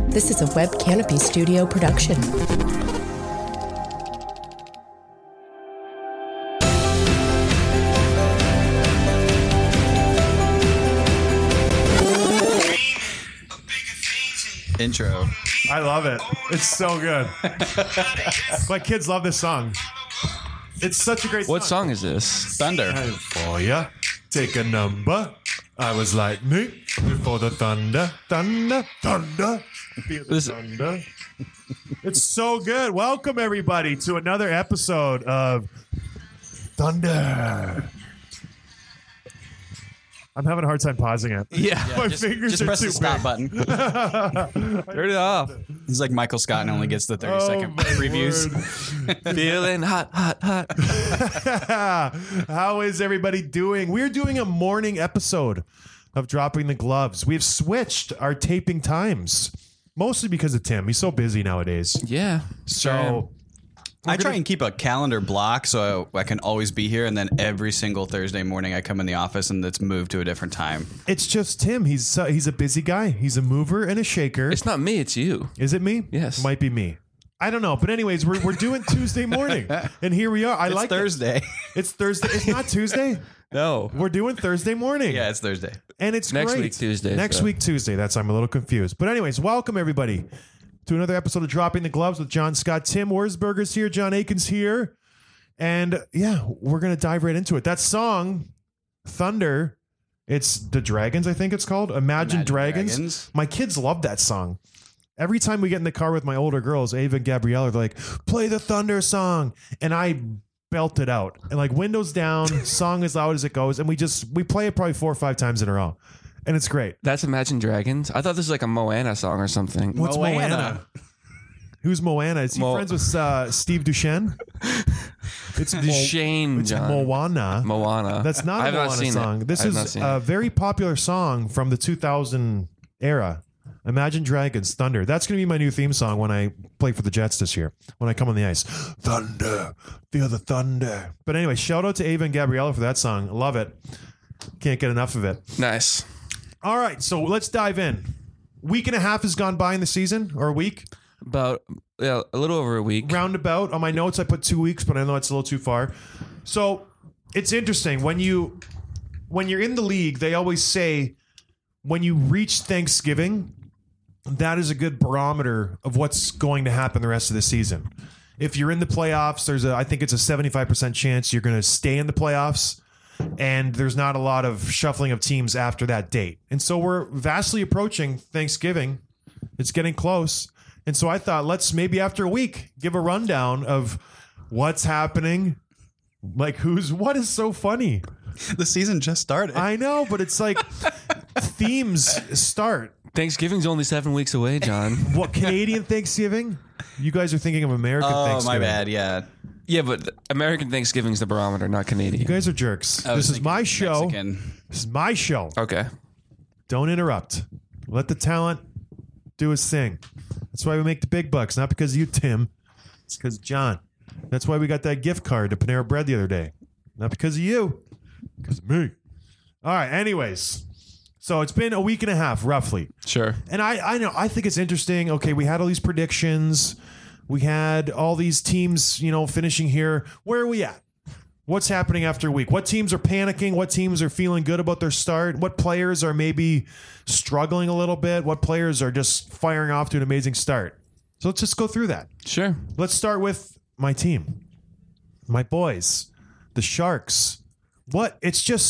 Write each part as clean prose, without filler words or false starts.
This is a Web Canopy Studio production. Intro. I love it. It's so good. My kids love this song. It's such a great song. What song is this? Thunder. Hey, for ya, take a number. I was lightning before the thunder, thunder, thunder. Feel the thunder. It's so good. Welcome everybody to another episode of Thunder. I'm having a hard time pausing it. Yeah. My fingers Just are press too the stop big. button. Turn it off. He's like Michael Scott and only gets the 30-second my previews. Feeling hot, hot, hot. How is everybody doing? We're doing a morning episode of Dropping the Gloves. We've switched our taping times, mostly because of Tim. He's so busy nowadays. Yeah. So I try and keep a calendar block so I can always be here, and then every single Thursday morning I come in the office and it's moved to a different time. it's just Tim. He's a busy guy. He's a mover and a shaker. It's not me, it's you. Is it me? Yes. Might be me. I don't know. But anyways, we're doing Tuesday morning. And here we are. It's like Thursday. it. It's Thursday. It's not Tuesday. No. We're doing Thursday morning. Yeah, it's Thursday. And it's Next great. week, Tuesday, Next so. week, Tuesday. That's I'm a little confused. But anyways, welcome everybody to another episode of Dropping the Gloves with John Scott. Tim Wurzberger's here. John Aiken's here. And yeah, we're going to dive right into it. That song, Thunder, it's the Dragons, I think it's called. Imagine Dragons. My kids love that song. Every time we get in the car with my older girls, Ava and Gabriella, they're like, play the Thunder song. And I belt it out. And like windows down, song as loud as it goes. And we play it probably 4 or 5 times in a row. And it's great. That's Imagine Dragons? I thought this was like a Moana song or something. What's Moana? Who's Moana? Is he friends with Steve Duchenne? It's Shane, It's John. Moana. Moana. That's not I a have not Moana seen song. it. This I have not is seen a it. very popular song from the 2000 era. Imagine Dragons, Thunder. That's going to be my new theme song when I play for the Jets this year, when I come on the ice. Thunder. Feel the thunder. But anyway, shout out to Ava and Gabriella for that song. I love it. Can't get enough of it. Nice. All right, so let's dive in. Week and a half has gone by in the season, or a week? About a little over a week. Roundabout. On my notes, I put 2 weeks, but I know it's a little too far. So it's interesting. When you're in the league, they always say when you reach Thanksgiving, that is a good barometer of what's going to happen the rest of the season. If you're in the playoffs, I think it's a 75% chance you're going to stay in the playoffs, and there's not a lot of shuffling of teams after that date. And so we're vastly approaching Thanksgiving. It's getting close. And so I thought, let's maybe after a week give a rundown of what's happening. Like what is so funny? The season just started. I know, but it's like themes start. Thanksgiving's only 7 weeks away, John. What, Canadian Thanksgiving? You guys are thinking of American Oh, Thanksgiving. my bad. Yeah. Yeah, but American Thanksgiving's the barometer, not Canadian. You guys are jerks. I was This is my thinking show. Mexican. This is my show. Okay. Don't interrupt. Let the talent do his thing. That's why we make the big bucks, not because of you, Tim. It's because of John. That's why we got that gift card to Panera Bread the other day. Not because of you. Because of me. All right, anyways. So it's been a week and a half, roughly. Sure. And I know, I think it's interesting. Okay, we had all these predictions. We had all these teams, finishing here. Where are we at? What's happening after a week? What teams are panicking? What teams are feeling good about their start? What players are maybe struggling a little bit? What players are just firing off to an amazing start? So let's just go through that. Sure. Let's start with my team, my boys, the Sharks. What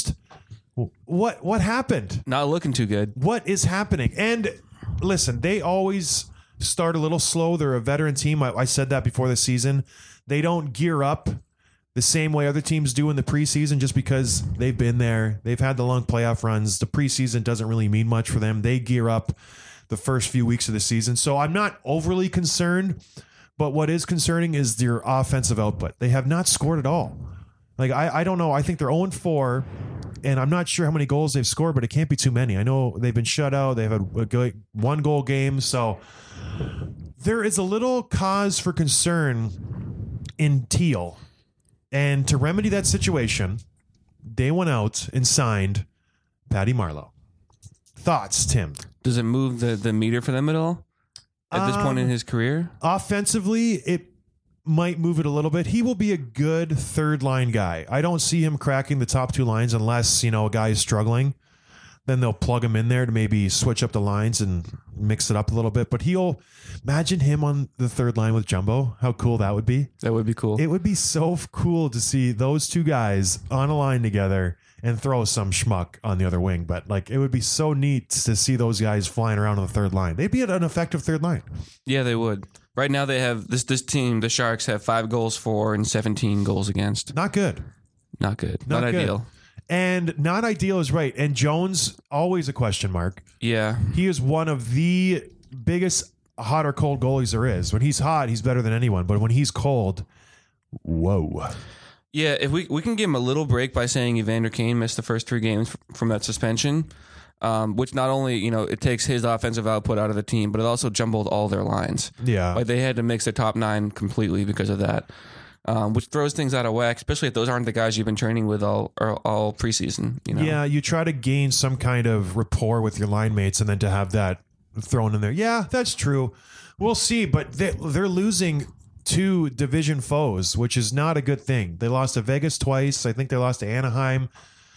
happened? Not looking too good. What is happening? And listen, they always start a little slow. They're a veteran team. I said that before the season. They don't gear up the same way other teams do in the preseason just because they've been there. They've had the long playoff runs. The preseason doesn't really mean much for them. They gear up the first few weeks of the season. So I'm not overly concerned, but what is concerning is their offensive output. They have not scored at all. Like, I don't know. I think they're 0-4, and I'm not sure how many goals they've scored, but it can't be too many. I know they've been shut out. They've had a 1-goal game. So there is a little cause for concern in Teal. And to remedy that situation, they went out and signed Patty Marleau. Thoughts, Tim? Does it move the meter for them at all? at this point in his career? Offensively, it might move it a little bit. He will be a good third line guy. I don't see him cracking the top two lines unless, a guy is struggling. Then they'll plug him in there to maybe switch up the lines and mix it up a little bit. But imagine him on the third line with Jumbo. How cool that would be. That would be cool. It would be so cool to see those two guys on a line together and throw some schmuck on the other wing. But it would be so neat to see those guys flying around on the third line. They'd be an effective third line. Yeah, they would. Right now they have this team, the Sharks, have 5 goals for and 17 goals against. Not good. Not good. Not good. Ideal. And not ideal is right. And Jones, always a question mark. Yeah. He is one of the biggest hot or cold goalies there is. When he's hot, he's better than anyone. But when he's cold, whoa. Yeah, if we can give him a little break by saying Evander Kane missed the first 3 games from that suspension, which not only, it takes his offensive output out of the team, but it also jumbled all their lines. Yeah. Like they had to mix their top 9 completely because of that. Which throws things out of whack, especially if those aren't the guys you've been training with all preseason. Yeah, you try to gain some kind of rapport with your line mates and then to have that thrown in there. Yeah, that's true. We'll see, but they're losing 2 division foes, which is not a good thing. They lost to Vegas twice. I think they lost to Anaheim.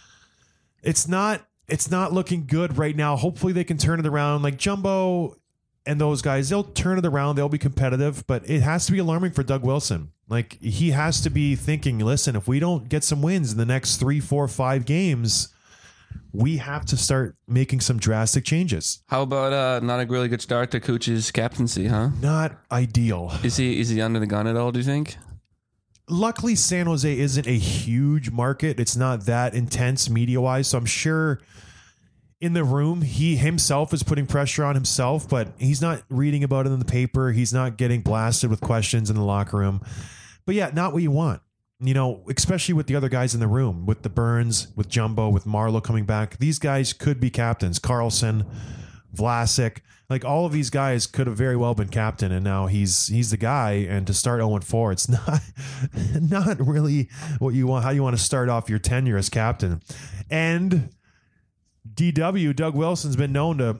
It's not looking good right now. Hopefully they can turn it around. Like Jumbo and those guys, they'll turn it around. They'll be competitive, but it has to be alarming for Doug Wilson. Like he has to be thinking, listen, if we don't get some wins in the next 3, 4, 5 games, we have to start making some drastic changes. How about not a really good start to Cooch's captaincy, huh? Not ideal. Is he under the gun at all, do you think? Luckily, San Jose isn't a huge market. It's not that intense media-wise, so I'm sure in the room, he himself is putting pressure on himself, but he's not reading about it in the paper. He's not getting blasted with questions in the locker room. But yeah, not what you want. Especially with the other guys in the room, with the Burns, with Jumbo, with Marleau coming back. These guys could be captains. Karlsson, Vlasic, like all of these guys could have very well been captain, and now he's the guy. And to start 0-4, it's not really what you want. How you want to start off your tenure as captain, and DW, Doug Wilson's been known to,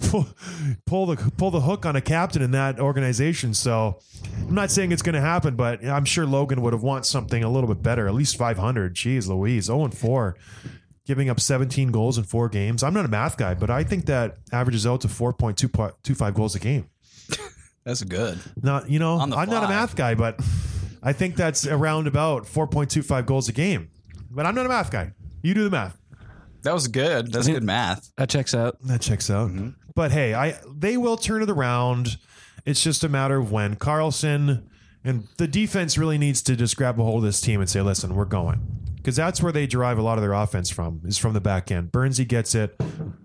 pull the hook on a captain in that organization. So I'm not saying it's going to happen, but I'm sure Logan would have wanted something a little bit better, at least 500. Jeez Louise, 0-4, giving up 17 goals in 4 games. I'm not a math guy, but I think that averages out to 4.25 goals a game. That's good. Not, I'm not a math guy, but I think that's around about 4.25 goals a game. But I'm not a math guy. You do the math. That was good. That's good math. That checks out. Mm-hmm. But hey, they will turn it around. It's just a matter of when. Karlsson and the defense really needs to just grab a hold of this team and say, listen, we're going. Because that's where they derive a lot of their offense from, is from the back end. Burnsy gets it.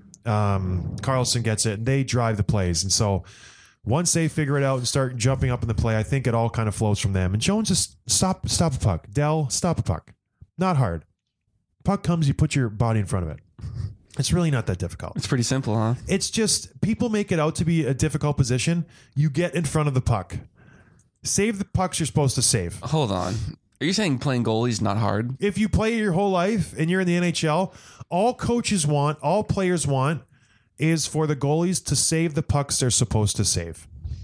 Karlsson gets it. And they drive the plays. And so once they figure it out and start jumping up in the play, I think it all kind of flows from them. And Jones, just stop a puck. Dell, stop a puck. Not hard. Puck comes, you put your body in front of it. It's really not that difficult. It's pretty simple, huh? It's just people make it out to be a difficult position. You get in front of the puck. Save the pucks you're supposed to save. Hold on. Are you saying playing goalie is not hard? If you play your whole life and you're in the NHL, all coaches want, all players want is for the goalies to save the pucks they're supposed to save.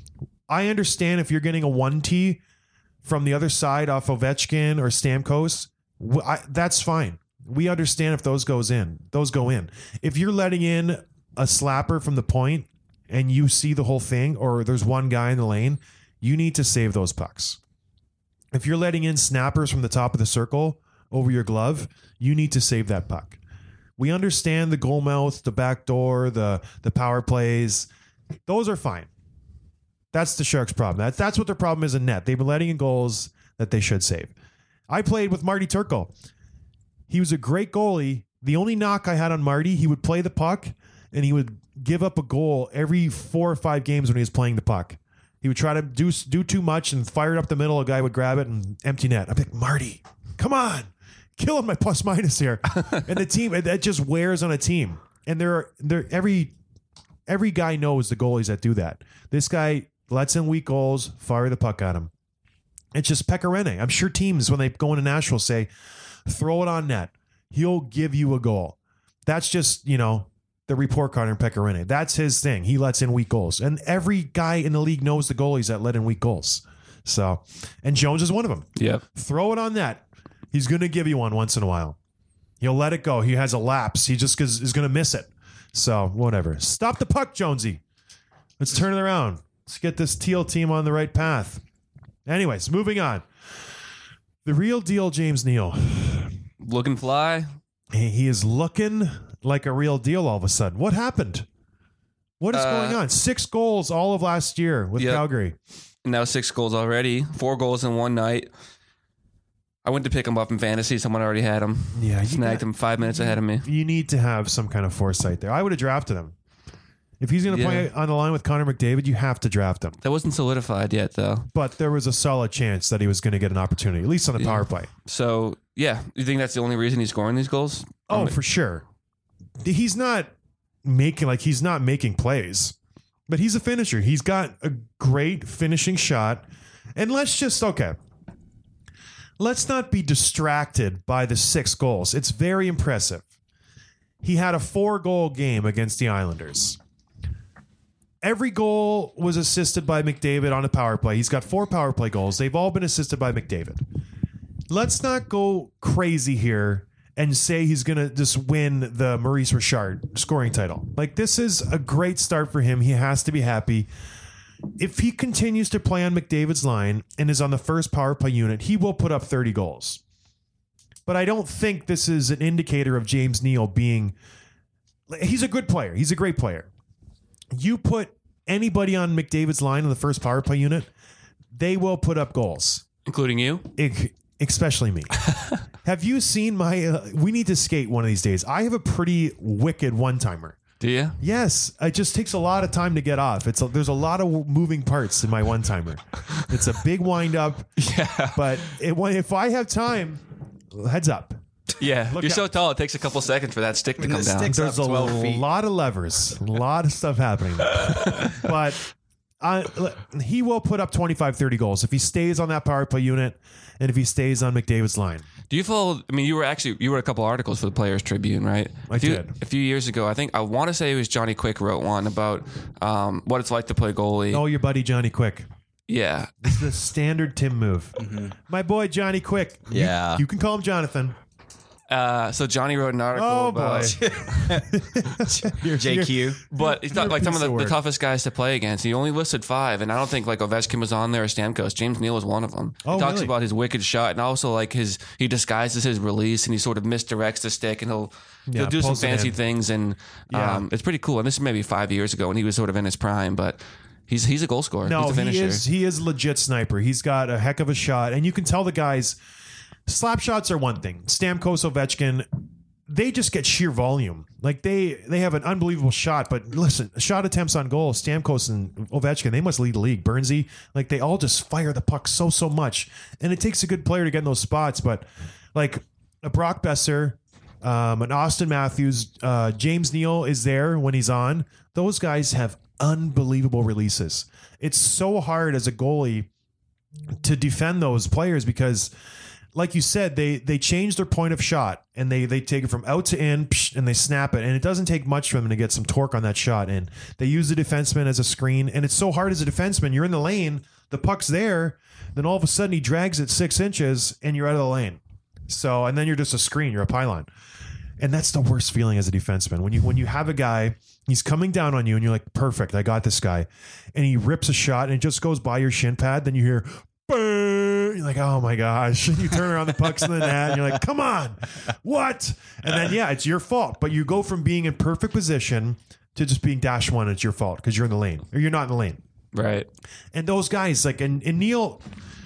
I understand if you're getting a 1T from the other side off Ovechkin or Stamkos, that's fine. We understand if those go in. If you're letting in a slapper from the point and you see the whole thing, or there's one guy in the lane, you need to save those pucks. If you're letting in snappers from the top of the circle over your glove, you need to save that puck. We understand the goal mouth, the back door, the power plays. Those are fine. That's the Sharks' problem. That's what their problem is in net. They've been letting in goals that they should save. I played with Marty Turco. He was a great goalie. The only knock I had on Marty, he would play the puck and he would give up a goal every 4 or 5 games when he was playing the puck. He would try to do too much and fire it up the middle. A guy would grab it and empty net. I'm like, Marty, come on, killing my plus minus here. And the team, that just wears on a team. And every guy knows the goalies that do that. This guy lets in weak goals, fire the puck at him. It's just Pecorine. I'm sure teams, when they go into Nashville, say, throw it on net. He'll give you a goal. That's just, the report card on Pecorine. That's his thing. He lets in weak goals. And every guy in the league knows the goalies that let in weak goals. So, and Jones is one of them. Yep. Throw it on net. He's going to give you one once in a while. He'll let it go. He has a lapse. He just is going to miss it. So, whatever. Stop the puck, Jonesy. Let's turn it around. Let's get this Teal team on the right path. Anyways, moving on. The real deal, James Neal. Looking fly. He is looking like a real deal all of a sudden. What happened? What is going on? 6 goals all of last year with Calgary. Now 6 goals already. 4 goals in one night. I went to pick him up in fantasy. Someone already had him. Yeah, snagged him 5 minutes ahead of me. You need to have some kind of foresight there. I would have drafted him. If he's going to play on the line with Connor McDavid, you have to draft him. That wasn't solidified yet, though. But there was a solid chance that he was going to get an opportunity, at least on the power play. So, yeah. You think that's the only reason he's scoring these goals? Oh, for sure. He's not making plays, but he's a finisher. He's got a great finishing shot. And let's not be distracted by the 6 goals. It's very impressive. He had a 4-goal game against the Islanders. Every goal was assisted by McDavid on a power play. He's got 4 power play goals. They've all been assisted by McDavid. Let's not go crazy here and say he's going to just win the Maurice Richard scoring title. Like, this is a great start for him. He has to be happy. If he continues to play on McDavid's line and is on the first power play unit, he will put up 30 goals. But I don't think this is an indicator of James Neal being... He's a good player. He's a great player. You put anybody on McDavid's line in the first power play unit, they will put up goals. Including you? Especially me. Have you seen my... we need to skate one of these days. I have a pretty wicked one-timer. Do you? Yes. It just takes a lot of time to get off. There's a lot of moving parts in my one-timer. It's a big wind-up. Yeah. But if I have time, heads up. Yeah. You're so out. tall, it takes a couple seconds for that stick to come down. Sticks There's up a 12 feet. lot of levers, a lot of stuff happening. But he will put up 25, 30 goals if he stays on that power play unit and if he stays on McDavid's line. Do you follow? I mean, you wrote a couple articles for the Players Tribune, right? I did. A few years ago, I want to say it was Johnny Quick wrote one about what it's like to play goalie. Oh, your buddy Johnny Quick. Yeah. It's the standard Tim move. My boy Johnny Quick. Yeah. You can call him Jonathan. So Johnny wrote an article Oh, about... boy. JQ. But he's not You're a like some piece of of the work. toughest guys to play against. He only listed 5, and I don't think like Ovechkin was on there or Stamkos. James Neal was one of them. Oh, he talks really? about his wicked shot, and also like he disguises his release, and he sort of misdirects the stick, and he'll do some pulls it fancy in. things, and it's pretty cool. And this is maybe 5 years ago, and he was sort of in his prime, but he's a goal scorer. No, he's a finisher. he is legit sniper. He's got a heck of a shot, and you can tell the guys. Slap shots are one thing. Stamkos, Ovechkin, they just get sheer volume. Like they have an unbelievable shot, but listen, shot attempts on goal, Stamkos and Ovechkin, they must lead the league. Bernsey, like they all just fire the puck so much, and it takes a good player to get in those spots. But like a Brock Besser, an Austin Matthews, James Neal is there when he's on. Those guys have unbelievable releases. It's so hard as a goalie to defend those players because, like you said, they change their point of shot and they take it from out to in and they snap it. And it doesn't take much for them to get some torque on that shot. And they use the defenseman as a screen. And it's so hard as a defenseman. You're in the lane, the puck's there. Then all of a sudden he drags it 6 inches and you're out of the lane. So, and then you're just a screen, you're a pylon. And that's the worst feeling as a defenseman. When you have a guy, he's coming down on you and you're like, perfect, I got this guy. And he rips a shot and it just goes by your shin pad. Then you hear, you're like, oh my gosh. And you turn around, the puck's in the net, and you're like, come on, what? And then, yeah, it's your fault. But you go from being in perfect position to just being -1, it's your fault because you're in the lane or you're not in the lane. Right. And those guys, like, and Neal,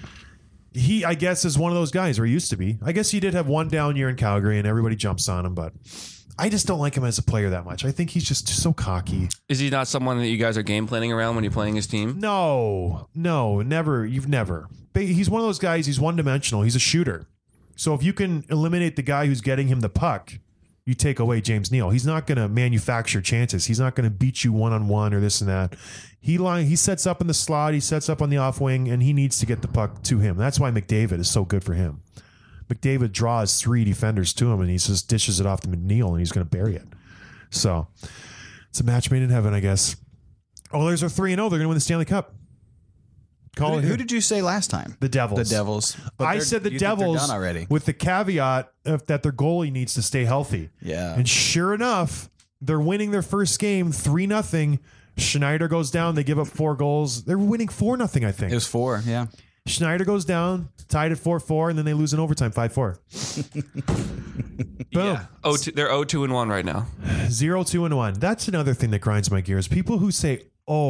he, I guess, is one of those guys, or he used to be. I guess he did have one down year in Calgary and everybody jumps on him, but I just don't like him as a player that much. I think he's just so cocky. Is he not someone that you guys are game planning around when you're playing his team? No, never. You've never. But he's one of those guys, he's one-dimensional. He's a shooter. So if you can eliminate the guy who's getting him the puck, you take away James Neal. He's not going to manufacture chances. He's not going to beat you one-on-one or this and that. He sets up in the slot, he sets up on the off wing, and he needs to get the puck to him. That's why McDavid is so good for him. McDavid draws 3 defenders to him, and he just dishes it off to Neal, and he's going to bury it. So, It's a match made in heaven, I guess. Oilers are 3-0. They're going to win the Stanley Cup. Call it Who here. did you say last time? The Devils. The Devils. But I they're- said the you think they're Devils done already. with the caveat of that their goalie needs to stay healthy. Yeah. And sure enough, they're winning their first game 3-0. Schneider goes down. They give up 4 goals. They're winning 4-0, I think. It was 4, yeah. Schneider goes down, tied at 4-4, and then they lose in overtime 5-4. Boom. Yeah. They're 0-2-1 right now. 0-2-1. That's another thing that grinds my gears. People who say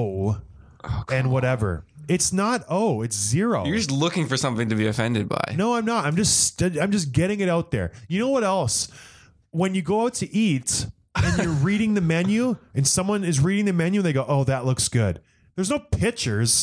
and whatever. It's not it's 0. You're just looking for something to be offended by. No, I'm not. I'm just getting it out there. You know what else? When you go out to eat and you're reading the menu and someone is reading the menu and they go, "Oh, that looks good." There's no pictures.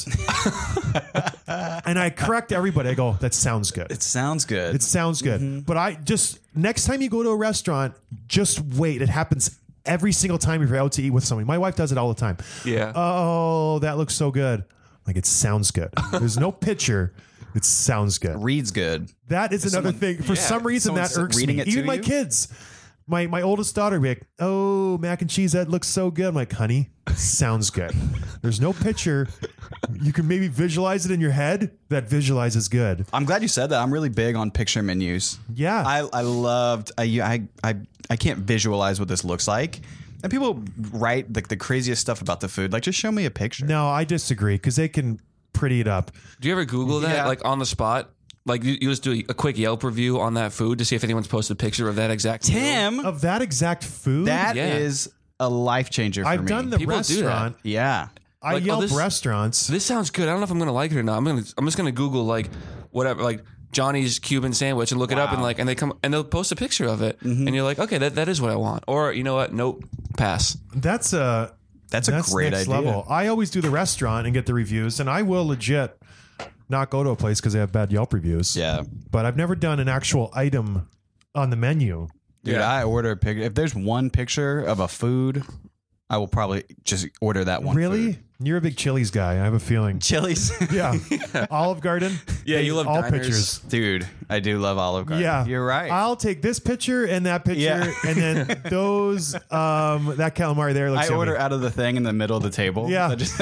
And I correct everybody. I go, "That sounds good." It sounds good. It sounds good. But I just next time you go to a restaurant, just wait. It happens every single time you're out to eat with somebody. My wife does it all the time. Yeah. Oh, that looks so good. Like, it sounds good. There's no picture. It sounds good. Reads good. That is another someone- thing. For yeah, some reason, that someone's irks reading me. it to Even my you? kids. My oldest daughter be like, "Oh, mac and cheese, that looks so good." I'm like, "Honey, sounds good." There's no picture. You can maybe visualize it in your head. That visualizes good. I'm glad you said that. I'm really big on picture menus. Yeah. I loved. I can't visualize what this looks like. And people write like the craziest stuff about the food. Like, just show me a picture. No, I disagree because they can pretty it up. Do you ever Google that, Yeah. like on the spot? Like you just do a quick Yelp review on that food to see if anyone's posted a picture of that exact meal? Tim, Of that exact food, that Yeah. is a life changer for I've me. done the People do that. restaurant. Yeah. I Like, oh, Yelp this- restaurants. This sounds good. I don't know if I'm gonna like it or not. I'm just gonna Google like whatever, like Johnny's Cuban sandwich and look it up and like, and they'll post a picture of it and you're like, okay, that is what I want. Or you know what? Nope, pass. That's a great next idea. level. I always do the restaurant and get the reviews, and I will legit not go to a place because they have bad Yelp reviews. Yeah. But I've never done an actual item on the menu. Dude, Yeah. I order a picture. If there's one picture of a food, I will probably just order that one. Really? food. You're a big Chili's guy. I have a feeling. Chili's. Yeah. Olive Garden. Yeah, you love all diners. pictures. Dude, I do love Olive Garden. Yeah. You're right. I'll take this picture and that picture, Yeah. and then those that calamari there looks I order yummy. out of the thing in the middle of the table. Yeah. I just-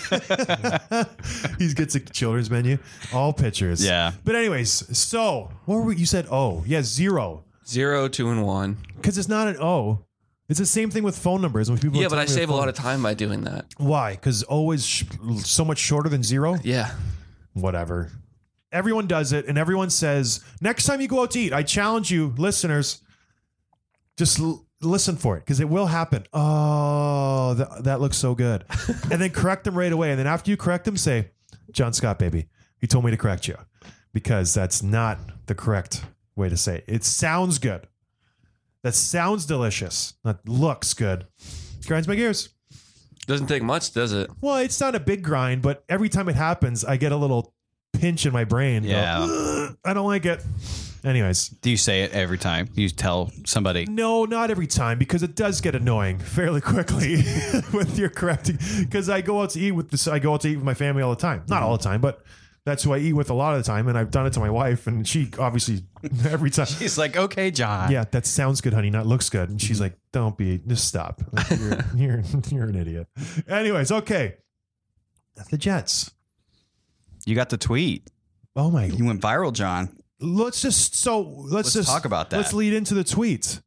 He gets a children's menu. All pictures. Yeah. But anyways, so what were we, you said 0. 0-2-1. Because it's not an O. It's the same thing with phone numbers. When people Yeah, are but I telling me save a the lot phone- of time by doing that. Why? Because O is so much shorter than 0. Yeah. Whatever. Everyone does it, and everyone says, next time you go out to eat, I challenge you, listeners, just listen for it, because it will happen. Oh, that looks so good. And then correct them right away. And then after you correct them, say, John Scott, baby, he told me to correct you, because that's not the correct way to say it. It sounds good. That sounds delicious. That looks good. Grinds my gears. Doesn't take much, does it? Well, it's not a big grind, but every time it happens, I get a little pinch in my brain. Go, Yeah. "Ugh, I don't like it. Anyways, Do you say it every time you tell somebody? no, not every time, because it does get annoying fairly quickly with your correcting. Because I go out to eat with this, I go out to eat with my family all the time. Not all the time, but that's who I eat with a lot of the time. And I've done it to my wife, and she obviously every time. He's like, okay, John. Yeah, that sounds good, honey. Not looks good. And she's like, "Don't be. Just stop. Like, you're an idiot." Anyways, okay. The Jets. You got the tweet. Oh my. You went viral, John. Let's just talk about that. Let's lead into the tweets.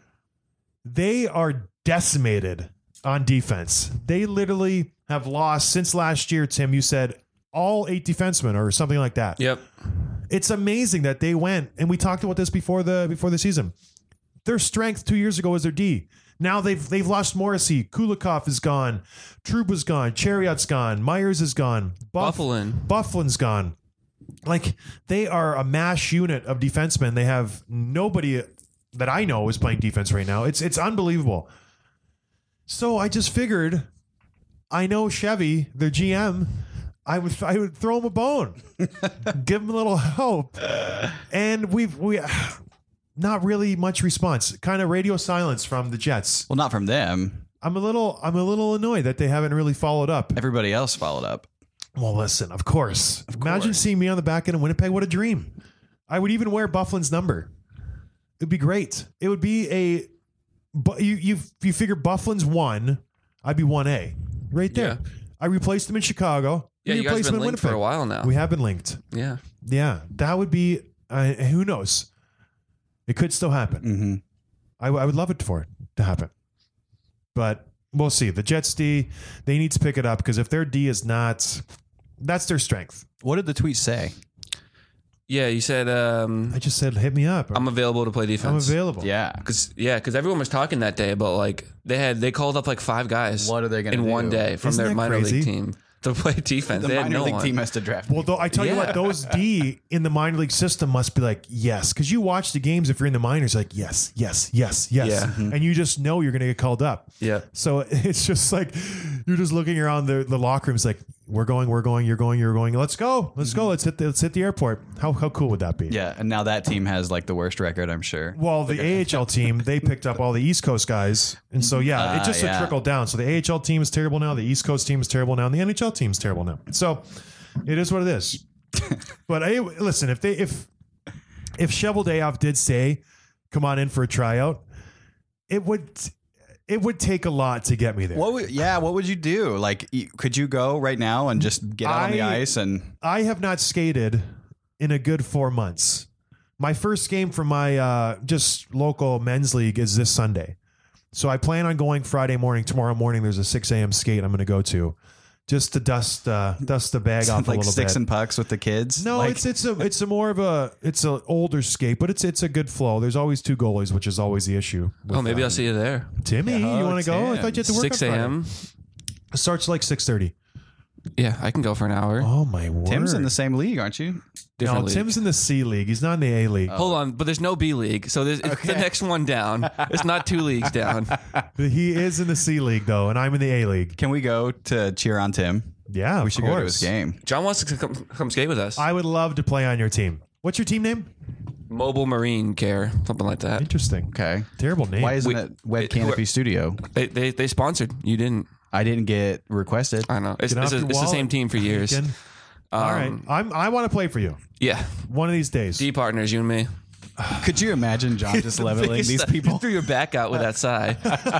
They are decimated on defense. They literally have lost since last year. Tim, you said all 8 defensemen or something like that. Yep. It's amazing that they went, and we talked about this before the season. Their strength 2 years ago was their D. Now they've lost Morrissey. Kulikov is gone. Trouba's gone. Chariot's gone. Myers is gone. Bufflin's gone. Like, they are a mash unit of defensemen. They have nobody that I know is playing defense right now. It's unbelievable. So I just figured, I know Chevy, their GM, I would throw him a bone, give him a little hope, and we not really much response. Kind of radio silence from the Jets. Well, not from them. I'm a little annoyed that they haven't really followed up. Everybody else followed up. Well, listen, of course. Imagine seeing me on the back end of Winnipeg. What a dream. I would even wear Bufflin's number. It'd be great. It would be you figure Bufflin's 1, I'd be 1A right there. Yeah. I replaced him in Chicago. Yeah, We you guys replaced have him been in linked for a Winnipeg. while now. We have been linked. Yeah. Yeah, that would be. Who knows? It could still happen. Mm-hmm. I would love it for it to happen, but we'll see. The Jets D, they need to pick it up because if their D is not, that's their strength. What did the tweet say? Yeah, you said I just said, hit me up. I'm available to play I'm defense. available. Yeah. Because everyone was talking that day about like they called up like 5 guys. What are they gonna in do? one day from Isn't their that minor crazy? league team to play defense? The they had minor no league one. team has to draft. Well, though, I tell you Yeah. what, those D in the minor league system must be like, yes. Because you watch the games if you're in the minors, like, yes, yes, yes, yes. Yeah. And you just know you're going to get called up. Yeah. So it's just like, you're just looking around the locker rooms like, we're going, you're going. Let's go. Let's hit the airport. How cool would that be? Yeah, and now that team has like the worst record, I'm sure. Well, the AHL team, they picked up all the East Coast guys. And so, yeah, it just trickled down. So the AHL team is terrible now. The East Coast team is terrible now. And the NHL team is terrible now. So it is what it is. But listen, if Cheveldayoff did say, come on in for a tryout, it would take a lot to get me there. What would you do? Like, could you go right now and just get out on the ice? And I have not skated in a good 4 months. My first game for my just local men's league is this Sunday. So I plan on going Friday morning. Tomorrow morning, there's a 6 a.m. skate I'm going to go to just to dust the bag off a like little sticks bit. and pucks with the kids? No, like, it's a more of it's an older skate, but it's a good flow. There's always 2 goalies, which is always the issue. Oh, maybe I'll see you there. Timmy, Yeah, you want to go? I thought you had to work 6 on Friday. a.m. It starts like 6:30. Yeah, I can go for an hour. Oh my word! Tim's in the same league, aren't you? Different No, league. Tim's in the C League. He's not in the A League. Hold on, but there's no B league, so it's the next one down. It's not 2 leagues down. He is in the C League though, and I'm in the A League. Can we go to cheer on Tim? Yeah, We of should course. go to his game. John wants to come skate with us. I would love to play on your team. What's your team name? Mobile Marine Care, something like that. Interesting. Okay. Terrible name. Why isn't it Web Canopy Studio? They sponsored. You didn't. I didn't get requested. I know. It's Get off your the wallet, same team for years. Deacon. All right, I want to play for you Yeah. one of these days. D partners, you and me. Could you imagine John just leveling these You people? threw your back out with that sigh.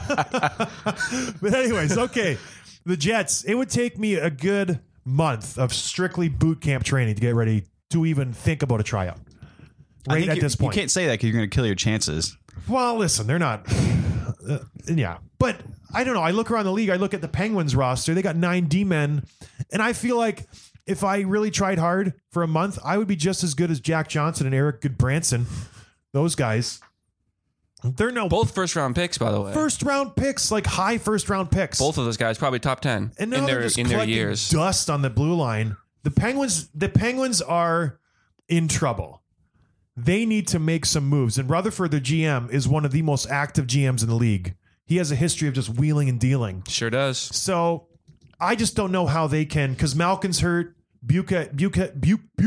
But anyways, okay. The Jets. It would take me a good month of strictly boot camp training to get ready to even think about a tryout. I Right think at this point. You can't say that because you're going to kill your chances. Well, listen, they're not. Yeah. But I don't know. I look around the league. I look at the Penguins roster. They got 9 D-men. And I feel like if I really tried hard for a month, I would be just as good as Jack Johnson and Eric Goodbranson. Those guys. They're no Both first round picks, by the way. first round picks, like high first round picks. Both of those guys probably top 10 And now in they're their just in their collecting years. dust on the blue line. The Penguins are in trouble. They need to make some moves. And Rutherford, the GM, is one of the most active GMs in the league. He has a history of just wheeling and dealing. Sure does. So I just don't know how they can, because Malkin's hurt. Bukestad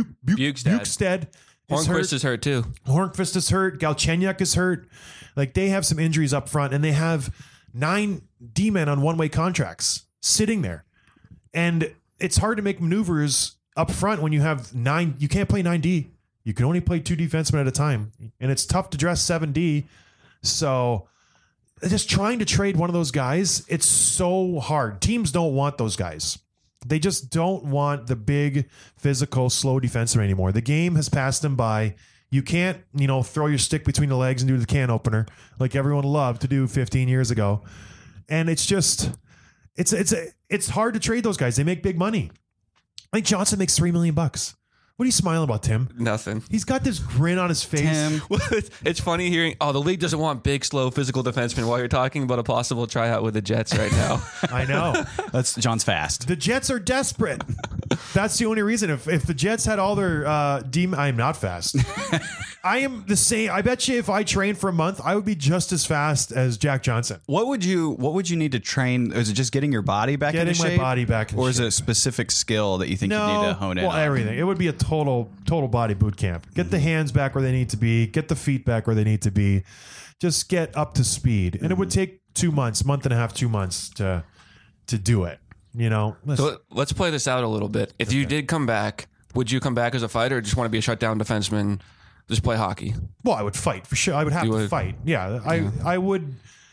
is Hornquist is hurt too. Hornquist is hurt. Galchenyuk is hurt. Like, they have some injuries up front, and they have 9 D-men on one-way contracts sitting there. And it's hard to make maneuvers up front when you have 9. You can't play 9D. You can only play 2 defensemen at a time. And it's tough to dress 7D. So just trying to trade one of those guys, it's so hard. Teams don't want those guys. They just don't want the big, physical, slow defenseman anymore. The game has passed them by. You can't, throw your stick between the legs and do the can opener like everyone loved to do 15 years ago. And it's just, it's hard to trade those guys. They make big money. I think Johnson makes $3 million. What are you smiling about, Tim? Nothing. He's got this grin on his face. Tim. It's funny hearing, the league doesn't want big, slow, physical defensemen while you're talking about a possible tryout with the Jets right now. I know. That's John's fast. The Jets are desperate. That's the only reason. If the Jets had all their I'm not fast. I am the same. I bet you if I trained for a month, I would be just as fast as Jack Johnson. What would you need to train? Is it just getting your body back Getting into my shape? body back in Or is shape. it a specific skill that you think you need to hone in well, on? everything. It would be a total body boot camp. Get the hands back where they need to be. Get the feet back where they need to be. Just get up to speed. And it would take 2 months, month and a half, 2 months to do it. Listen. So let's play this out a little bit. If you did come back, would you come back as a fighter or just want to be a shutdown defenseman, just play hockey? Well, I would fight for sure. I would have to would? fight. Yeah, I would.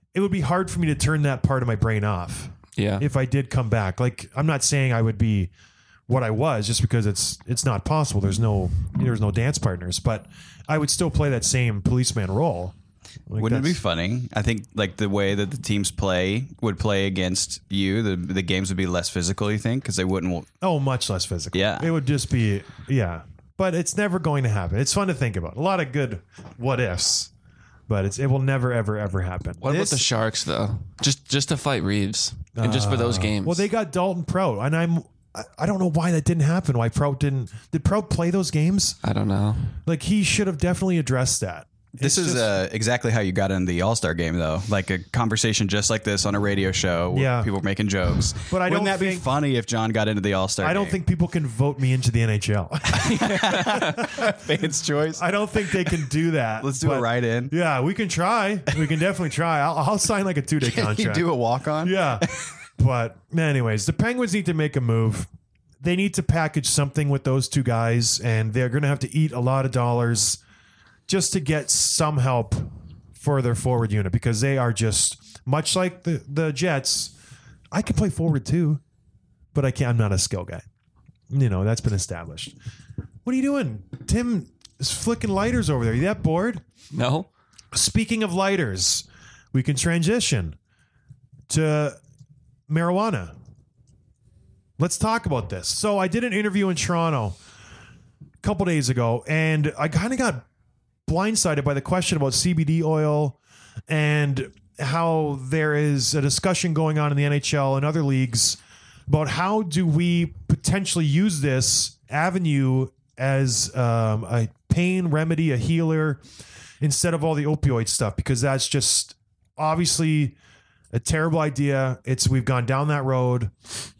it would be hard for me to turn that part of my brain off. Yeah. If I did come back, like, I'm not saying I would be what I was just because it's not possible. There's no dance partners, but I would still play that same policeman role. Like, wouldn't it be funny? I think like the way that the teams would play against you, the games would be less physical, you think? Because they wouldn't. Much less physical. Yeah. It would just be, but it's never going to happen. It's fun to think about. A lot of good what ifs, but it will never, ever, ever happen. What about the Sharks though? Just to fight Reeves and just for those games. Well, they got Dalton Prout, and I don't know why that didn't happen. Why Prout didn't? Did Prout play those games? I don't know. Like, he should have definitely addressed that. This is exactly how you got in the All-Star game, though. Like a conversation just like this on a radio show where people were making jokes. But Wouldn't that be funny if John got into the All-Star game? I don't think people can vote me into the NHL. Fans' choice. I don't think they can do that. Let's do a write-in. Yeah, we can try. We can definitely try. I'll sign like a 2-day contract. You do a walk-on? Yeah. But anyways, the Penguins need to make a move. They need to package something with those two guys, and they're going to have to eat a lot of dollars just to get some help for their forward unit, because they are just much like the Jets. I can play forward too, but I can't. I'm not a skill guy. That's been established. What are you doing? Tim is flicking lighters over there. You that bored? No. Speaking of lighters, we can transition to marijuana. Let's talk about this. So I did an interview in Toronto a couple days ago, and I kind of got blindsided by the question about CBD oil and how there is a discussion going on in the NHL and other leagues about how do we potentially use this avenue as a pain remedy, a healer, instead of all the opioid stuff, because that's just obviously a terrible idea. We've gone down that road.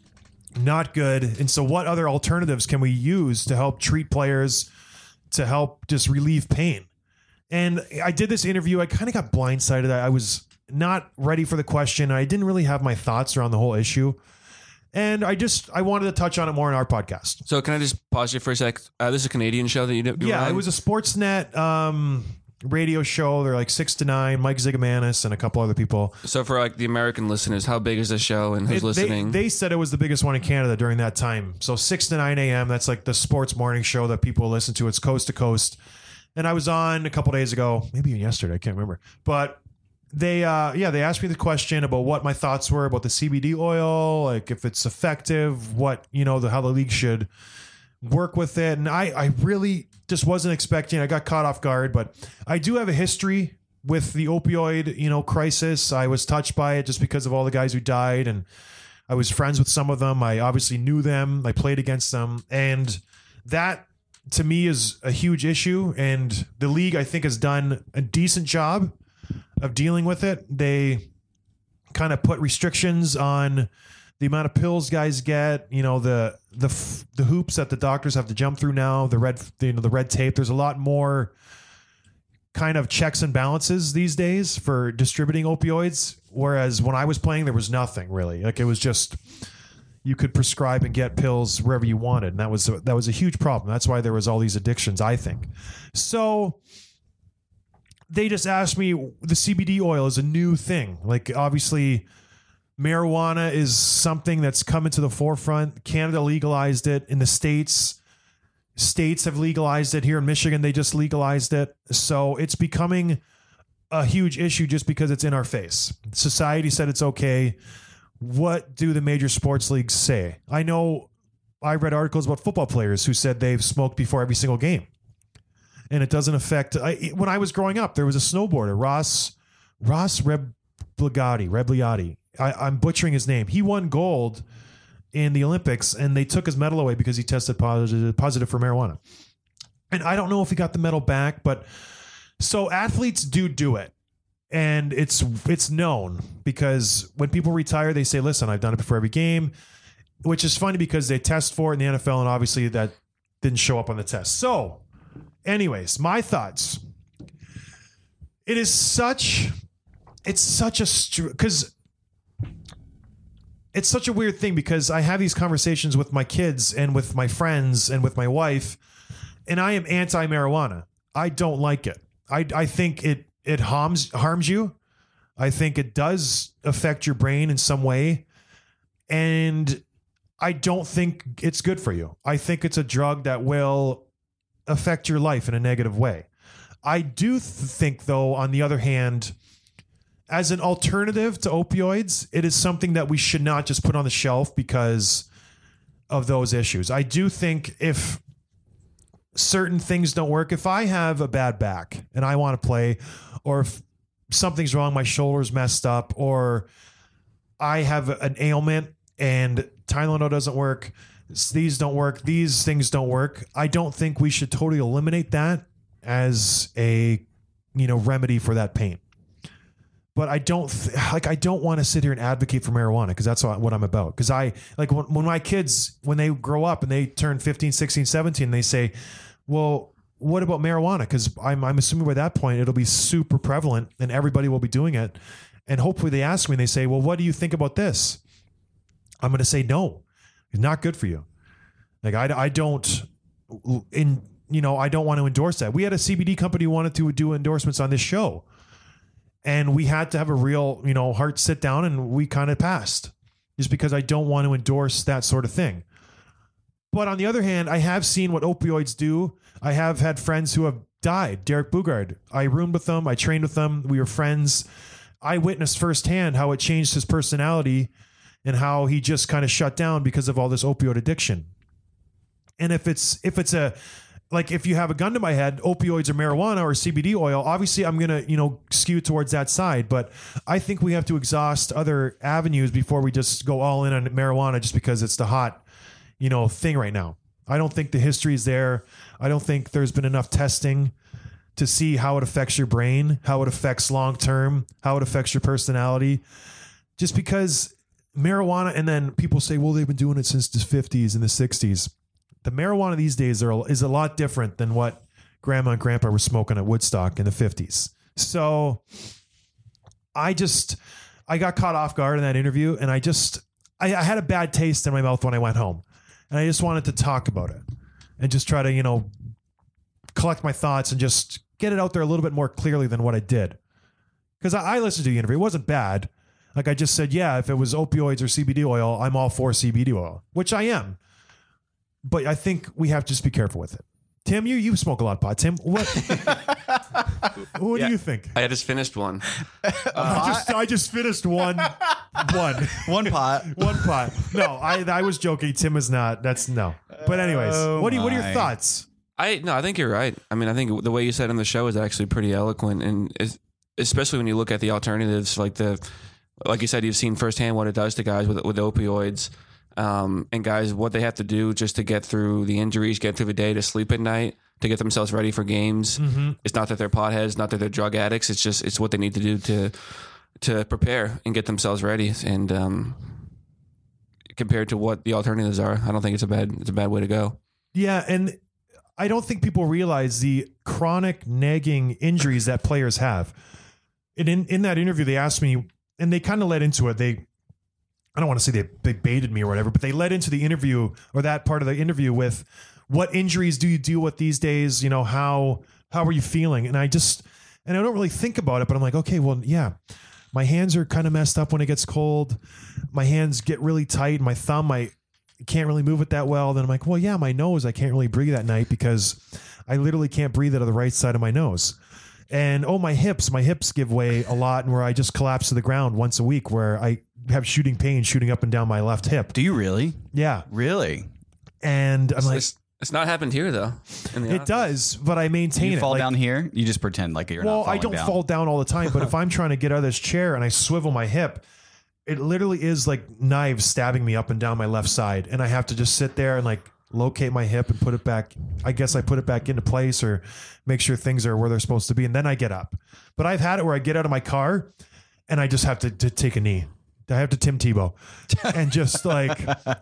Not good. And so what other alternatives can we use to help treat players, to help just relieve pain? And I did this interview. I kind of got blindsided. I was not ready for the question. I didn't really have my thoughts around the whole issue. And I wanted to touch on it more in our podcast. So can I just pause you for a sec? This is a Canadian show that you did. Yeah, it was a Sportsnet radio show. They're like 6 to 9. Mike Zigomanis and a couple other people. So for like the American listeners, how big is this show and who's listening? They said it was the biggest one in Canada during that time. So 6 to 9 a.m. That's like the sports morning show that people listen to. It's coast to coast. And I was on a couple days ago, maybe even yesterday, I can't remember. But they asked me the question about what my thoughts were about the CBD oil, like if it's effective, what, how the league should work with it. And I really just wasn't expecting. I got caught off guard, but I do have a history with the opioid, crisis. I was touched by it just because of all the guys who died, and I was friends with some of them. I obviously knew them. I played against them, and that to me is a huge issue. And the league, I think, has done a decent job of dealing with it. They kind of put restrictions on the amount of pills guys get, the hoops that the doctors have to jump through now, the red tape. There's a lot more kind of checks and balances these days for distributing opioids. Whereas when I was playing, there was nothing really. Like, it was just, you could prescribe and get pills wherever you wanted. And that was a huge problem. That's why there was all these addictions, I think. So they just asked me, the CBD oil is a new thing. Like, obviously marijuana is something that's coming to the forefront. Canada legalized it. In the States have legalized it. Here in Michigan, they just legalized it. So it's becoming a huge issue just because it's in our face. Society said it's okay. What do the major sports leagues say? I know I read articles about football players who said they've smoked before every single game. And it doesn't affect. When I was growing up, there was a snowboarder, Ross Rebliati. I'm butchering his name. He won gold in the Olympics, and they took his medal away because he tested positive for marijuana. And I don't know if he got the medal back, but so athletes do it. And it's known because when people retire, they say, listen, I've done it before every game, which is funny because they test for it in the NFL, and obviously that didn't show up on the test. So anyways, my thoughts. It's such a weird thing because I have these conversations with my kids and with my friends and with my wife, and I am anti-marijuana. I don't like it. I think it harms you. I think it does affect your brain in some way. And I don't think it's good for you. I think it's a drug that will affect your life in a negative way. I do think, though, on the other hand, as an alternative to opioids, it is something that we should not just put on the shelf because of those issues. I do think if certain things don't work, if I have a bad back and I want to play, or if something's wrong, my shoulder's messed up, or I have an ailment and Tylenol doesn't work, these don't work, these things don't work, I don't think we should totally eliminate that as a, remedy for that pain. But I don't I don't want to sit here and advocate for marijuana, because that's what I'm about. Because when my kids, when they grow up and they turn 15, 16, 17, they say, well, what about marijuana? Because I'm assuming by that point it'll be super prevalent and everybody will be doing it. And hopefully they ask me and they say, well, what do you think about this? I'm going to say, no, it's not good for you. Like I don't want to endorse that. We had a CBD company who wanted to do endorsements on this show. And we had to have a real, heart sit down, and we kind of passed just because I don't want to endorse that sort of thing. But on the other hand, I have seen what opioids do. I have had friends who have died. Derek Bugard, I roomed with them. I trained with them. We were friends. I witnessed firsthand how it changed his personality and how he just kind of shut down because of all this opioid addiction. And if you have a gun to my head, opioids or marijuana or CBD oil, obviously I'm going to, skew towards that side. But I think we have to exhaust other avenues before we just go all in on marijuana just because it's the hot, thing right now. I don't think the history is there. I don't think there's been enough testing to see how it affects your brain, how it affects long-term, how it affects your personality. Just because marijuana, and then people say, well, they've been doing it since the 50s and the 60s. The marijuana these days is a lot different than what grandma and grandpa were smoking at Woodstock in the 50s. So I got caught off guard in that interview, and I had a bad taste in my mouth when I went home, and I just wanted to talk about it and just try to, collect my thoughts and just get it out there a little bit more clearly than what I did. Because I listened to the interview. It wasn't bad. Like I just said, yeah, if it was opioids or CBD oil, I'm all for CBD oil, which I am. But I think we have to just be careful with it. Tim, you smoke a lot of pot. Tim, what do you think? I just finished one. I just finished one. One pot. One pot. No, I was joking. Tim is not. That's no. But anyways, what are your thoughts? I think you're right. I mean, I think the way you said on the show is actually pretty eloquent, and especially when you look at the alternatives, like you said, you've seen firsthand what it does to guys with opioids. And guys, what they have to do just to get through the injuries, get through the day, to sleep at night, to get themselves ready for games. Mm-hmm. It's not that they're potheads, not that they're drug addicts. It's what they need to do to prepare and get themselves ready. And compared to what the alternatives are, I don't think it's a bad way to go. Yeah, and I don't think people realize the chronic nagging injuries that players have. And in that interview, they asked me, and they kind of led into it. I don't want to say they baited me or whatever, but they led into the interview, or that part of the interview, with what injuries do you deal with these days? How are you feeling? And I don't really think about it, but I'm like, okay, well, yeah, my hands are kind of messed up when it gets cold. My hands get really tight. My thumb, I can't really move it that well. Then I'm like, well, yeah, my nose, I can't really breathe at night because I literally can't breathe out of the right side of my nose. And my hips give way a lot, and where I just collapse to the ground once a week, where I have shooting pain shooting up and down my left hip. Do you really? Yeah. Really? And I'm like, it's not happened here though. It does, but I maintain it. You fall down here? You just pretend like you're not falling down. Well, I don't fall down all the time, but if I'm trying to get out of this chair and I swivel my hip, it literally is like knives stabbing me up and down my left side. And I have to just sit there and like locate my hip and put it back. I guess I put it back into place, or make sure things are where they're supposed to be. And then I get up. But I've had it where I get out of my car and I just have to take a knee. I have to Tim Tebow and just like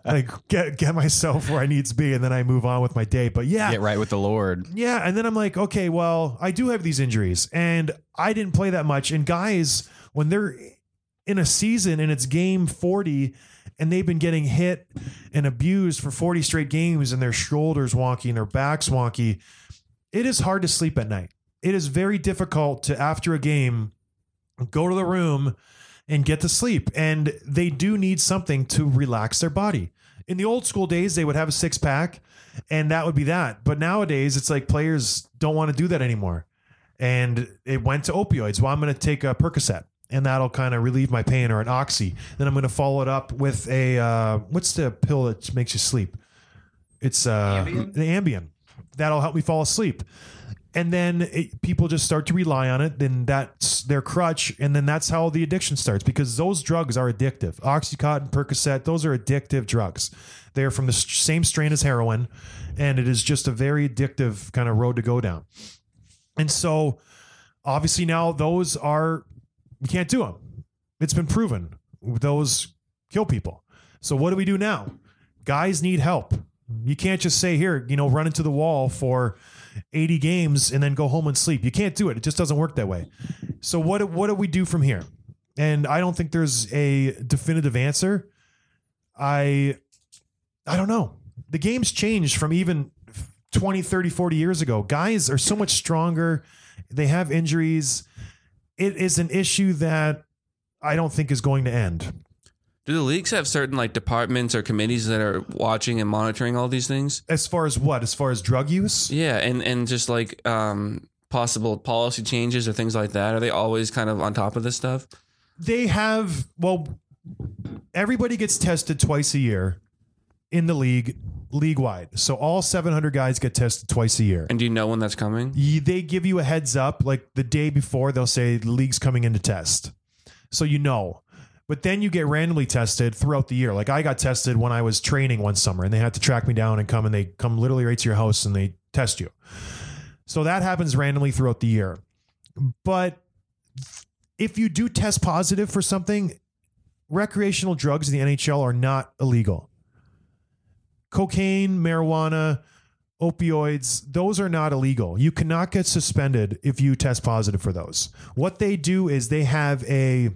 get myself where I need to be, and then I move on with my day. But yeah, get right with the Lord. Yeah, and then I'm like, okay, well, I do have these injuries, and I didn't play that much. And guys, when they're in a season and it's game 40, and they've been getting hit and abused for 40 straight games, and their shoulders wonky and their backs wonky, it is hard to sleep at night. It is very difficult to, after a game, go to the room and get to sleep. And they do need something to relax their body. In the old school days, they would have a 6-pack and that would be that. But nowadays it's like players don't want to do that anymore. And it went to opioids. Well, I'm going to take a Percocet and that'll kind of relieve my pain, or an Oxy. Then I'm going to follow it up with a, what's the pill that makes you sleep? It's the Ambien. That'll help me fall asleep. And then people just start to rely on it. Then that's their crutch. And then that's how the addiction starts, because those drugs are addictive. Oxycontin, Percocet, those are addictive drugs. They're from the same strain as heroin. And it is just a very addictive kind of road to go down. And so obviously now those are, you can't do them. It's been proven. Those kill people. So what do we do now? Guys need help. You can't just say, here, run into the wall for 80 games and then go home and sleep. You can't do it. It just doesn't work that way. So what do we do from here? And I don't think there's a definitive answer. I don't know. The game's changed from even 20, 30, 40 years ago. Guys are so much stronger. They have injuries. It is an issue that I don't think is going to end. Do the leagues have certain departments or committees that are watching and monitoring all these things? As far as what? As far as drug use? Yeah, and just possible policy changes or things like that. Are they always kind of on top of this stuff? They have, everybody gets tested twice a year in the league-wide. So all 700 guys get tested twice a year. And do you know when that's coming? They give you a heads up, like the day before, they'll say the league's coming in to test. So But then you get randomly tested throughout the year. Like I got tested when I was training one summer, and they had to track me down and they come literally right to your house and they test you. So that happens randomly throughout the year. But if you do test positive for something, recreational drugs in the NHL are not illegal. Cocaine, marijuana, opioids, those are not illegal. You cannot get suspended if you test positive for those. What they do is they have a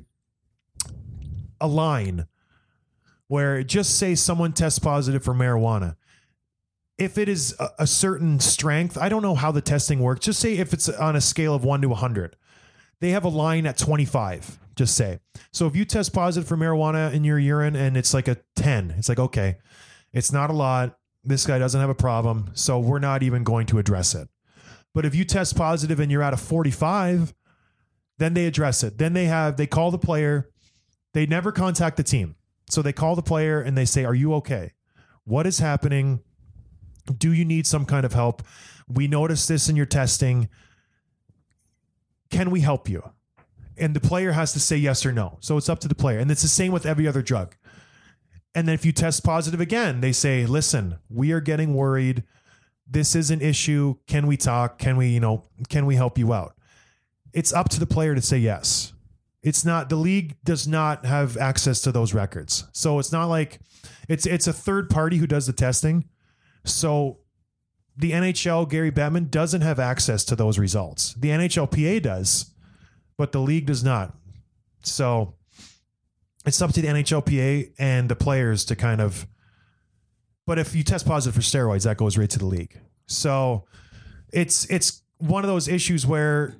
line where just say someone tests positive for marijuana. If it is a certain strength, I don't know how the testing works. Just say if it's on a scale of 1 to 100, they have a line at 25, just say. So if you test positive for marijuana in your urine and it's like a 10, it's like, okay, it's not a lot. This guy doesn't have a problem. So we're not even going to address it. But if you test positive and you're at a 45, then they address it. Then they call the player. They never contact the team. So they call the player and they say, are you okay? What is happening? Do you need some kind of help? We noticed this in your testing. Can we help you? And the player has to say yes or no. So it's up to the player. And it's the same with every other drug. And then if you test positive again, they say, listen, we are getting worried. This is an issue. Can we talk? Can we help you out? It's up to the player to say yes. It's not, the league does not have access to those records. So it's not like it's a third party who does the testing. So the NHL, Gary Bettman, doesn't have access to those results. The NHLPA does, but the league does not. So it's up to the NHLPA and the players to kind of, but if you test positive for steroids, that goes right to the league. So it's one of those issues where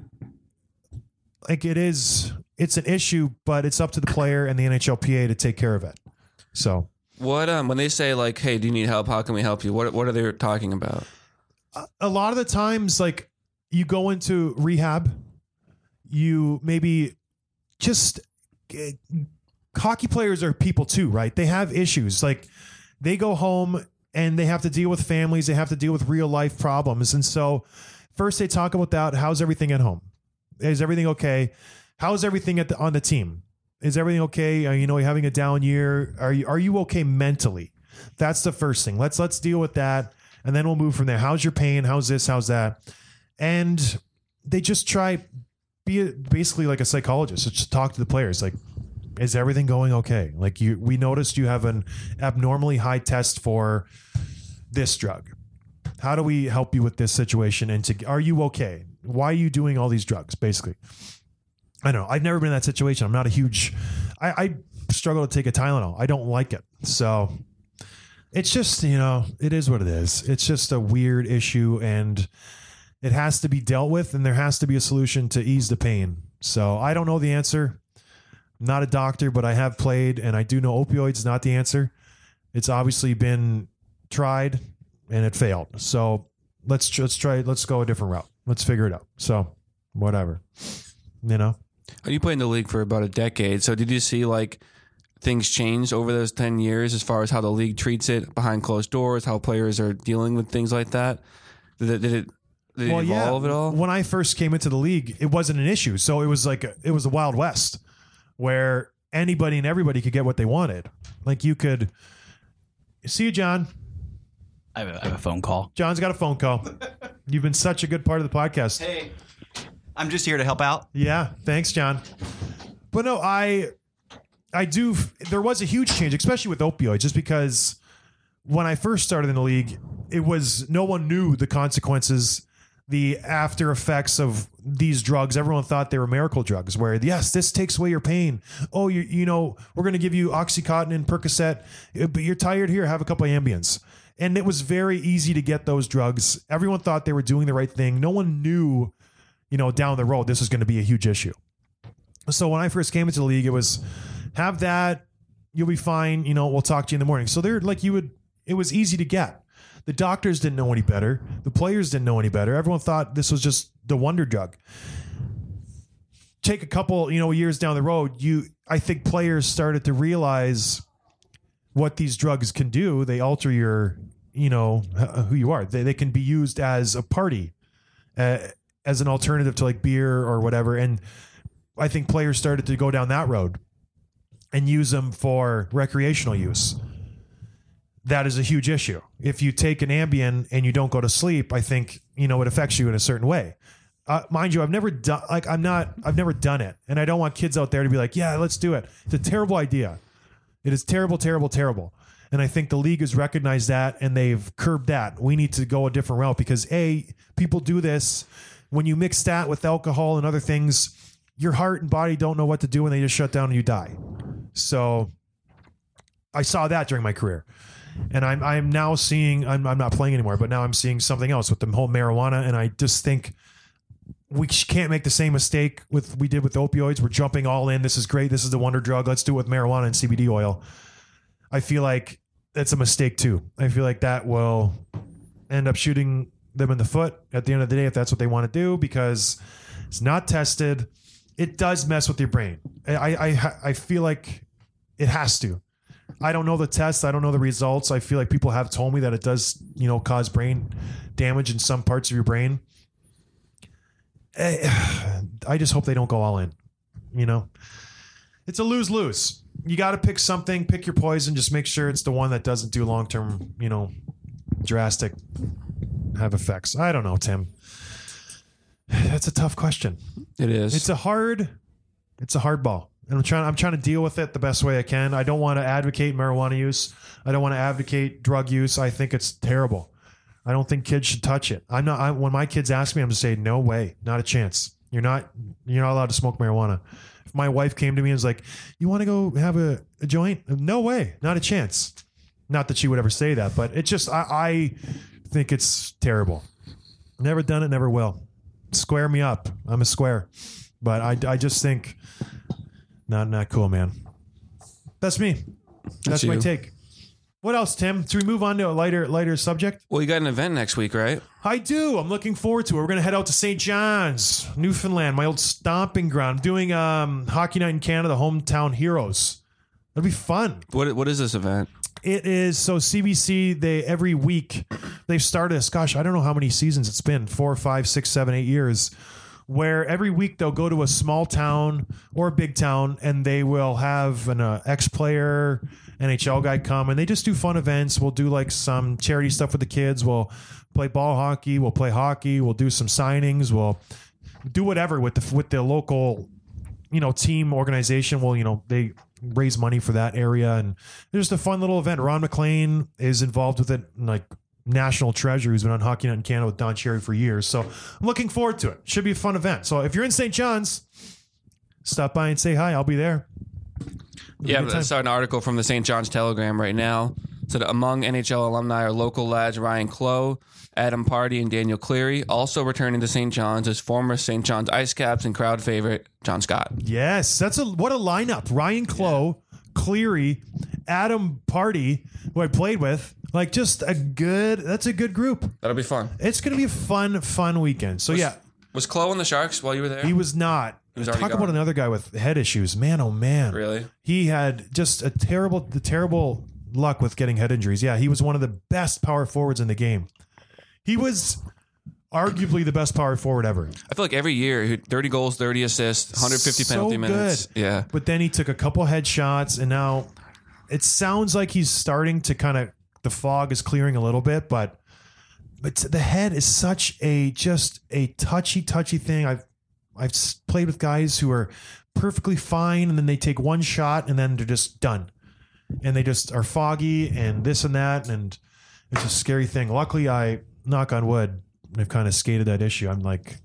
it's an issue, but it's up to the player and the NHLPA to take care of it. So what, when they say hey, do you need help? How can we help you? What are they talking about? A lot of the times, you go into rehab, you maybe just hockey players are people too, right? They have issues. They go home and they have to deal with families. They have to deal with real life problems. And so first they talk about that. How's everything at home? Is everything okay? How's everything on the team? Is everything okay? Are you having a down year? Are you okay mentally? That's the first thing. Let's deal with that. And then we'll move from there. How's your pain? How's this? How's that? And they just try be basically like a psychologist. Just talk to the players. Is everything going okay? We noticed you have an abnormally high test for this drug. How do we help you with this situation? And are you okay? Why are you doing all these drugs? Basically, I don't know. I've never been in that situation. I'm not a huge. I struggle to take a Tylenol. I don't like it. So it's just it is what it is. It's just a weird issue, and it has to be dealt with, and there has to be a solution to ease the pain. So I don't know the answer. I'm not a doctor, but I have played, and I do know opioids is not the answer. It's obviously been tried, and it failed. So let's go a different route. Let's figure it out. So whatever, You played in the league for about a decade. So did you see like things change over those 10 years as far as how the league treats it behind closed doors, how players are dealing with things like that? Did it evolve at all? When I first came into the league, it wasn't an issue. So it was the Wild West where anybody and everybody could get what they wanted. Like you could see you, John. I have a phone call. John's got a phone call. You've been such a good part of the podcast. Hey, I'm just here to help out. Yeah. Thanks, John. But no, I do. There was a huge change, especially with opioids, just because when I first started in the league, no one knew the consequences, the after effects of these drugs. Everyone thought they were miracle drugs where, yes, this takes away your pain. Oh, we're going to give you Oxycontin and Percocet, but you're tired here. Have a couple of Ambiens. And it was very easy to get those drugs. Everyone thought they were doing the right thing. No one knew, down the road, this was going to be a huge issue. So when I first came into the league, it was have that, you'll be fine. We'll talk to you in the morning. So it was easy to get. The doctors didn't know any better. The players didn't know any better. Everyone thought this was just the wonder drug. Take a couple, years down the road, I think players started to realize what these drugs can do. They alter your, who you are. They can be used as a party, as an alternative to like beer or whatever. And I think players started to go down that road and use them for recreational use. That is a huge issue. If you take an Ambien and you don't go to sleep, I think, it affects you in a certain way. Mind you, I've never done it. And I don't want kids out there to be like, yeah, let's do it. It's a terrible idea. It is terrible, terrible, terrible. And I think the league has recognized that and they've curbed that. We need to go a different route because people do this. When you mix that with alcohol and other things, your heart and body don't know what to do and they just shut down and you die. So I saw that during my career. And I'm now seeing, I'm not playing anymore, but now I'm seeing something else with the whole marijuana. And I just think we can't make the same mistake we did with opioids. We're jumping all in. This is great. This is the wonder drug. Let's do it with marijuana and CBD oil. I feel like that's a mistake too. I feel like that will end up shooting them in the foot at the end of the day, if that's what they want to do, because it's not tested. It does mess with your brain. I feel like it has to. I don't know the tests. I don't know the results. I feel like people have told me that it does, cause brain damage in some parts of your brain. I just hope they don't go all in. It's a lose-lose. You got to pick something, pick your poison, just make sure it's the one that doesn't do long-term, drastic have effects. I don't know, Tim. That's a tough question. It is. It's a hard ball. And I'm trying to deal with it the best way I can. I don't want to advocate marijuana use. I don't want to advocate drug use. I think it's terrible. I don't think kids should touch it. When my kids ask me, I'm just saying, no way, not a chance. You're not allowed to smoke marijuana. If my wife came to me and was like, you want to go have a joint? No way, not a chance. Not that she would ever say that, but it's just, I think it's terrible. Never done it, never will. Square me up. I'm a square. But I just think not cool, man. That's me. That's my take. What else, Tim? Should we move on to a lighter subject? Well, you got an event next week, right? I do. I'm looking forward to it. We're going to head out to St. John's, Newfoundland, my old stomping ground. I'm doing Hockey Night in Canada, Hometown Heroes. It'll be fun. What is this event? It is, so CBC, every week, they've started this, gosh, I don't know how many seasons it's been, 4, 5, 6, 7, 8 years, where every week they'll go to a small town or a big town and they will have an ex-player, NHL guy come, and they just do fun events. We'll do like some charity stuff with the kids. We'll play ball hockey. We'll play hockey. We'll do some signings. We'll do whatever with the local, team organization. Well, they raise money for that area, and it's just a fun little event. Ron McLean is involved with it, like national treasure, who's been on Hockey Night in Canada with Don Cherry for years. So I'm looking forward to it. Should be a fun event. So if you're in St. John's, stop by and say hi. I'll be there. Yeah, I saw an article from the St. John's Telegram right now. So among NHL alumni are local lads Ryan Clough, Adam Pardy, and Daniel Cleary. Also returning to St. John's is former St. John's Ice Caps and crowd favorite John Scott. Yes, what a lineup. Ryan Clough, Cleary, Adam Pardy, who I played with. Like, that's a good group. That'll be fun. It's going to be a fun weekend. So, Was Clough on the Sharks while you were there? he was not. He was already Talk gone. about another guy with head issues. Man, oh, man. Really? He had just the terrible luck with getting head injuries. Yeah, he was one of the best power forwards in the game. He was arguably the best power forward ever. I feel like every year, 30 goals, 30 assists, 150 penalty minutes. Good. Yeah. But then he took a couple head shots, and now it sounds like he's starting to the fog is clearing a little bit, but the head is such a touchy thing. I've played with guys who are perfectly fine, and then they take one shot, and then they're just done. And they just are foggy and this and that, and it's a scary thing. Luckily, I, knock on wood, I've kind of skated that issue. I'm like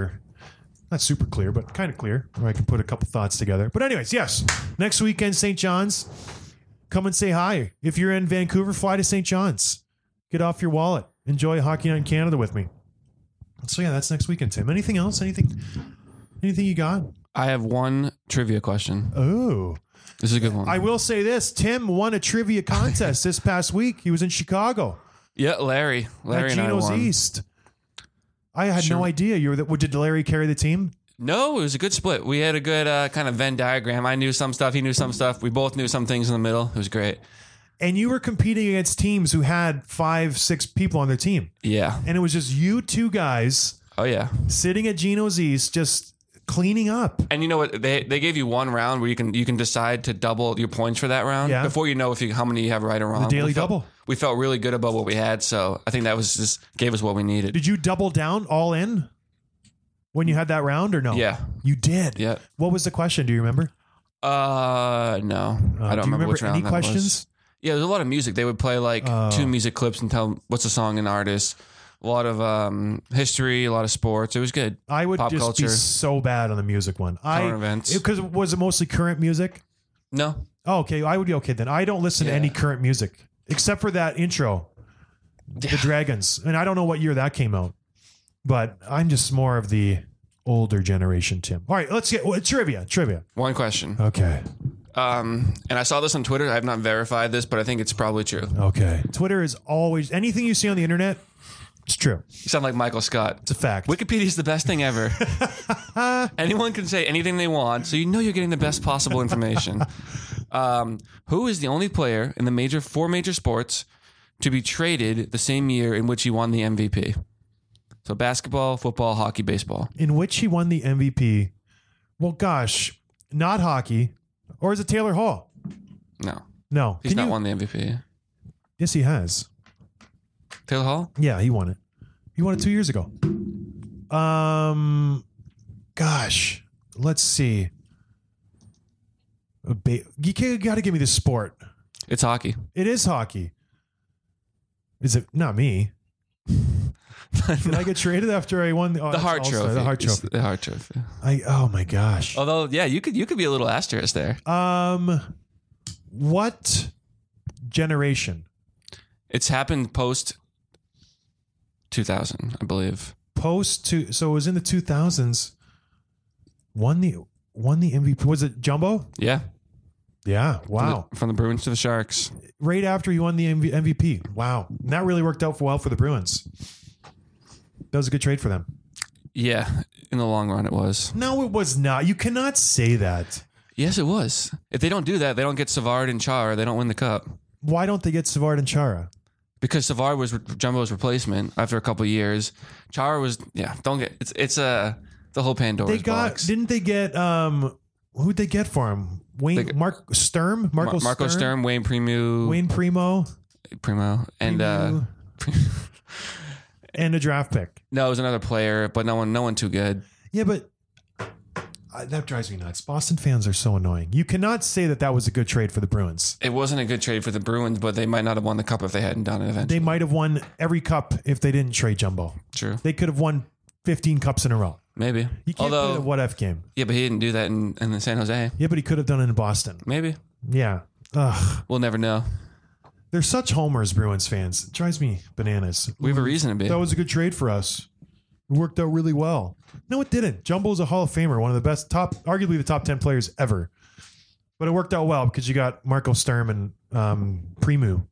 not super clear, but kind of clear, where I can put a couple thoughts together. But anyways, yes, next weekend, St. John's. Come and say hi. If you're in Vancouver, fly to St. John's. Get off your wallet. Enjoy Hockey Night in Canada with me. So yeah, that's next weekend, Tim. Anything else? Anything you got? I have one trivia question. Oh. This is a good one. I will say this. Tim won a trivia contest this past week. He was in Chicago. Yeah, Larry at and I Geno's won. East. I had no idea you were that. Did Larry carry the team? No, it was a good split. We had a good kind of Venn diagram. I knew some stuff. He knew some stuff. We both knew some things in the middle. It was great. And you were competing against teams who had 5-6 people on their team. Yeah. And it was just you two guys Oh, yeah. sitting at Geno's East just cleaning up. And you know what? They gave you one round where you can decide to double your points for that round before you know how many you have right or wrong. The daily double. We felt really good about what we had, so I think that was just gave us what we needed. Did you double down all in when you had that round or no? Yeah. You did? Yeah. What was the question? Do you remember? No. I don't do you remember which round any that questions? was. Yeah, there's a lot of music. They would play like 2 music clips and tell what's a song and artist. A lot of history, a lot of sports. It was good. I would Pop just culture. be so bad on the music one. Current events. Because was it mostly current music? No. Oh, okay. I would be okay then. I don't listen to any current music except for that intro, The Dragons. And I don't know what year that came out, but I'm just more of the older generation, Tim. All right, let's get trivia. One question. Okay. And I saw this on Twitter. I have not verified this, but I think it's probably true. Okay. Twitter is always anything you see on the internet. It's true. You sound like Michael Scott. It's a fact. Wikipedia is the best thing ever. Anyone can say anything they want, so you know you're getting the best possible information. Who is the only player in the 4 major sports to be traded the same year in which he won the MVP? So basketball, football, hockey, baseball. In which he won the MVP. Well, gosh, not hockey. Or is it Taylor Hall? No. No. He's not won the MVP. Yes, he has. Taylor Hall? Yeah, he won it. He won it 2 years ago. Gosh, let's see. You got to give me the sport. It's hockey. It is hockey. Is it not me? Did I get traded after I won the Hart Trophy? The Hart Trophy. The Hart Trophy. Oh my gosh. Although, yeah, you could be a little asterisk there. What generation? It's happened post 2000, I believe. So it was in the 2000s. Won the MVP. Was it Jumbo? Yeah. Yeah. Wow. From the Bruins to the Sharks. Right after he won the MVP. Wow. And that really worked out well for the Bruins. That was a good trade for them. Yeah. In the long run, it was. No, it was not. You cannot say that. Yes, it was. If they don't do that, they don't get Savard and Chara. They don't win the cup. Why don't they get Savard and Chara? Because Savard was Jumbo's replacement after a couple of years. Chara was, it's the whole Pandora's box. Didn't they get, who'd they get for him? Marco Sturm, Wayne Primo, and and a draft pick. No, it was another player, but no one too good. Yeah, but that drives me nuts. Boston fans are so annoying. You cannot say that was a good trade for the Bruins. It wasn't a good trade for the Bruins, but they might not have won the cup if they hadn't done it eventually. They might have won every cup if they didn't trade Jumbo. True. They could have won 15 cups in a row. Maybe. You can't play the what-if game. Yeah, but he didn't do that in San Jose. Yeah, but he could have done it in Boston. Maybe. Yeah. Ugh. We'll never know. They're such homers, Bruins fans. It drives me bananas. We have a reason to be. That was a good trade for us. It worked out really well. No, it didn't. Jumbo's a Hall of Famer, one of the best, arguably the top 10 players ever. But it worked out well because you got Marco Sturm and Premio.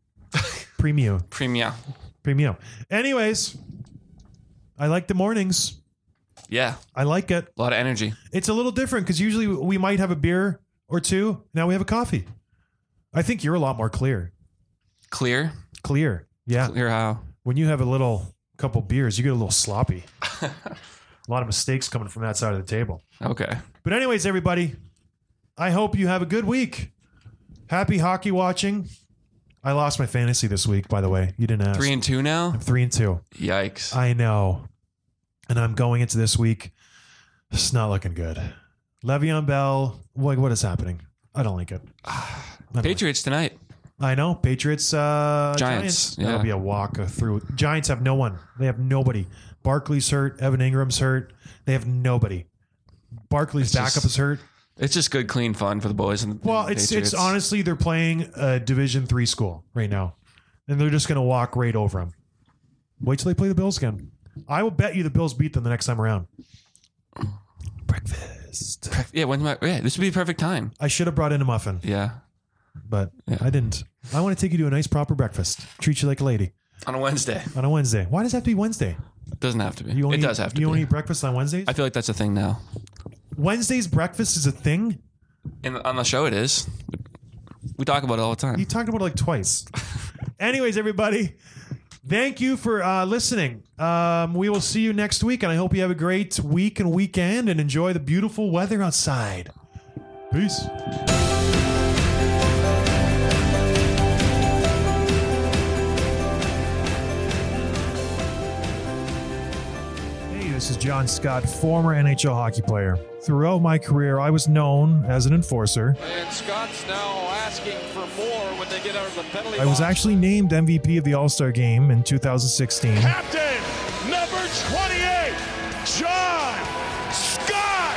Anyways, I like the mornings. Yeah. I like it. A lot of energy. It's a little different because usually we might have a beer or two. Now we have a coffee. I think you're a lot more clear. Clear? Clear. Yeah. Clear how? When you have a couple beers, you get a little sloppy. A lot of mistakes coming from that side of the table. Okay. But anyways, everybody, I hope you have a good week. Happy hockey watching. I lost my fantasy this week, by the way. You didn't ask. 3-2 now? I'm 3-2. Yikes. I know. And I'm going into this week. It's not looking good. Le'Veon Bell. What is happening? I don't like it. Patriots tonight. I know. Patriots. Giants. Yeah. That'll be a walk through. Giants have no one. They have nobody. Barkley's hurt. Evan Ingram's hurt. They have nobody. Barkley's backup is hurt. It's just good, clean fun for the boys. And It's honestly, they're playing a Division III school right now. And they're just going to walk right over them. Wait till they play the Bills again. I will bet you the Bills beat them the next time around. Breakfast. Yeah, this would be the perfect time. I should have brought in a muffin. Yeah. But I didn't. I want to take you to a nice proper breakfast. Treat you like a lady. On a Wednesday. On a Wednesday. Why does that have to be Wednesday? It doesn't have to be. It does have to be. You only eat breakfast on Wednesdays? I feel like that's a thing now. Wednesday's breakfast is a thing? On the show it is. We talk about it all the time. You talked about it like twice. Anyways, everybody, thank you for listening. We will see you next week, and I hope you have a great week and weekend and enjoy the beautiful weather outside. Peace. This is John Scott, former NHL hockey player. Throughout my career, I was known as an enforcer. And Scott's now asking for more when they get out of the penalty box. I was actually named MVP of the All-Star Game in 2016. Captain, number 28, John Scott!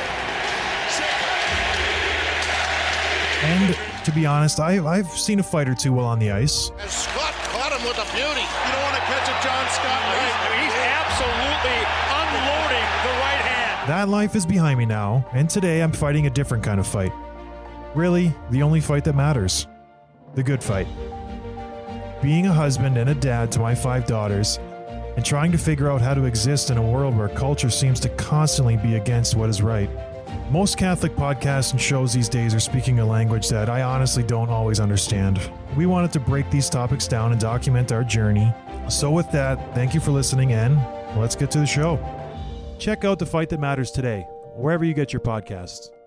And to be honest, I've seen a fight or two while on the ice. And Scott caught him with a beauty. You don't want to catch a John Scott. He's absolutely unloading the right hand. That life is behind me now, and today I'm fighting a different kind of fight. Really, the only fight that matters. The good fight. Being a husband and a dad to my 5 daughters, and trying to figure out how to exist in a world where culture seems to constantly be against what is right. Most Catholic podcasts and shows these days are speaking a language that I honestly don't always understand. We wanted to break these topics down and document our journey. So with that, thank you for listening, and let's get to the show. Check out The Fight That Matters today, wherever you get your podcasts.